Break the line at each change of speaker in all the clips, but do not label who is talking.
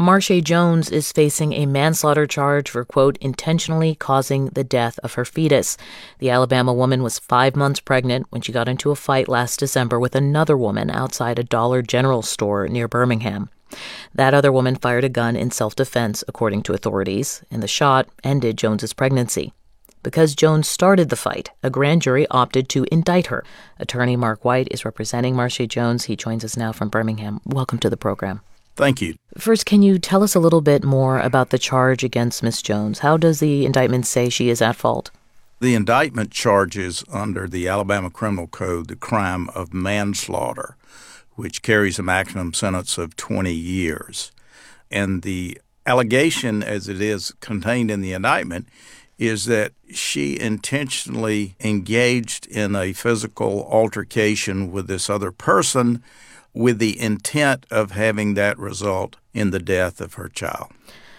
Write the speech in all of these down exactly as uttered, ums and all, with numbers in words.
Marsha Jones is facing a manslaughter charge for, quote, intentionally causing the death of her fetus. The Alabama woman was five months pregnant when she got into a fight last December with another woman outside a Dollar General store near Birmingham. That other woman fired a gun in self-defense, according to authorities, and the shot ended Jones's pregnancy. Because Jones started the fight, a grand jury opted to indict her. Attorney Mark White is representing Marsha Jones. He joins us now from Birmingham. Welcome to the program.
Thank you.
First, can you tell us a little bit more about the charge against Miss Jones? How does the indictment say she is at fault?
The indictment charges under the Alabama Criminal Code the crime of manslaughter, which carries a maximum sentence of twenty years. And the allegation, as it is contained in the indictment, is that she intentionally engaged in a physical altercation with this other person with the intent of having that result in the death of her child.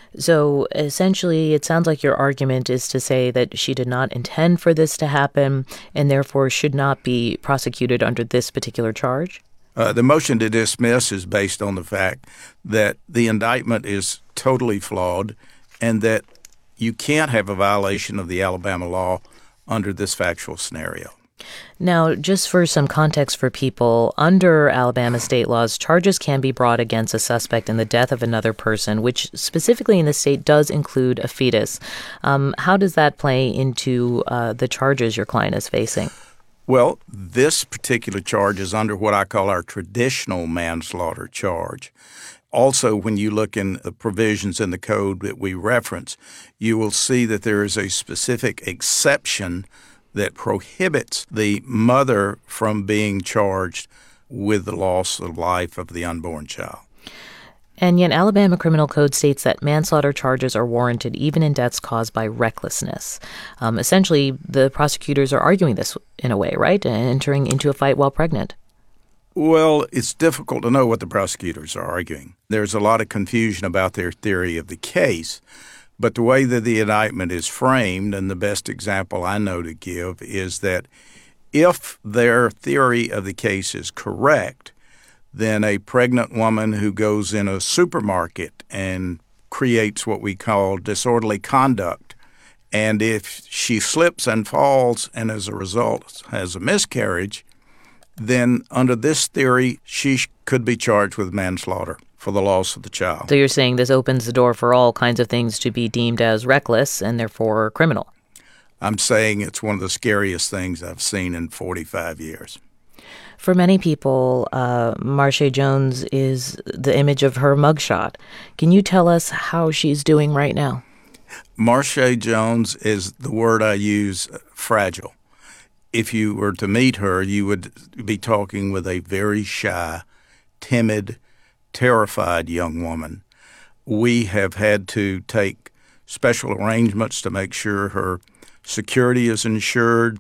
So essentially, it sounds like your argument is to say that she did not intend for this to happen and therefore should not be prosecuted under this particular charge?
Uh, the motion to dismiss is based on the fact that the indictment is totally flawed and that you can't have a violation of the Alabama law under this factual scenario.
Now, just for some context for people, under Alabama state laws, charges can be brought against a suspect in the death of another person, which specifically in the state does include a fetus. Um, how does that play into uh, the charges your client is facing?
Well, this particular charge is under what I call our traditional manslaughter charge. Also, when you look in the provisions in the code that we reference, you will see that there is a specific exception that prohibits the mother from being charged with the loss of life of the unborn child.
And yet Alabama Criminal Code states that manslaughter charges are warranted even in deaths caused by recklessness. Um, essentially, the prosecutors are arguing this in a way, right? Entering into a fight while pregnant.
Well, it's difficult to know what the prosecutors are arguing. There's a lot of confusion about their theory of the case. But the way that the indictment is framed, and the best example I know to give, is that if their theory of the case is correct, then a pregnant woman who goes in a supermarket and creates what we call disorderly conduct, and if she slips and falls and as a result has a miscarriage, then under this theory, she could be charged with manslaughter for the loss of the child.
So you're saying this opens the door for all kinds of things to be deemed as reckless and therefore criminal?
I'm saying it's one of the scariest things I've seen in forty-five years.
For many people, uh, Marsha Jones is the image of her mugshot. Can you tell us how she's doing right now?
Marsha Jones is the word I use, fragile. If you were to meet her, you would be talking with a very shy, timid, terrified young woman. We have had to take special arrangements to make sure her security is ensured.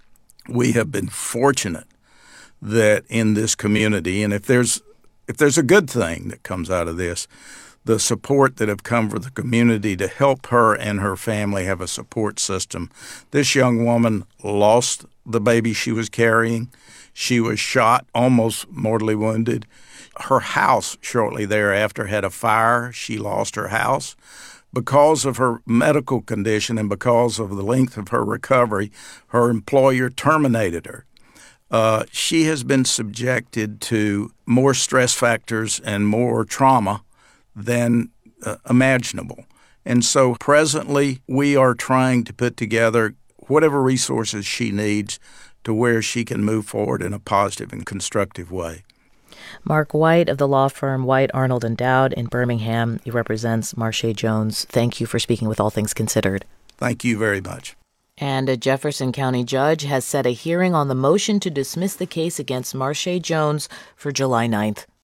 We have been fortunate that in this community, and if there's if there's a good thing that comes out of this, the support that have come from the community to help her and her family have a support system. This young woman lost the baby she was carrying. She was shot, almost mortally wounded. Her house shortly thereafter had a fire. She lost her house. Because of her medical condition and because of the length of her recovery, her employer terminated her. Uh, she has been subjected to more stress factors and more trauma than uh, imaginable. And so presently, we are trying to put together whatever resources she needs to where she can move forward in a positive and constructive way.
Mark White of the law firm White, Arnold and Dowd in Birmingham. He represents Marsha Jones. Thank you for speaking with All Things Considered.
Thank you very much.
And a Jefferson County judge has set a hearing on the motion to dismiss the case against Marsha Jones for July ninth.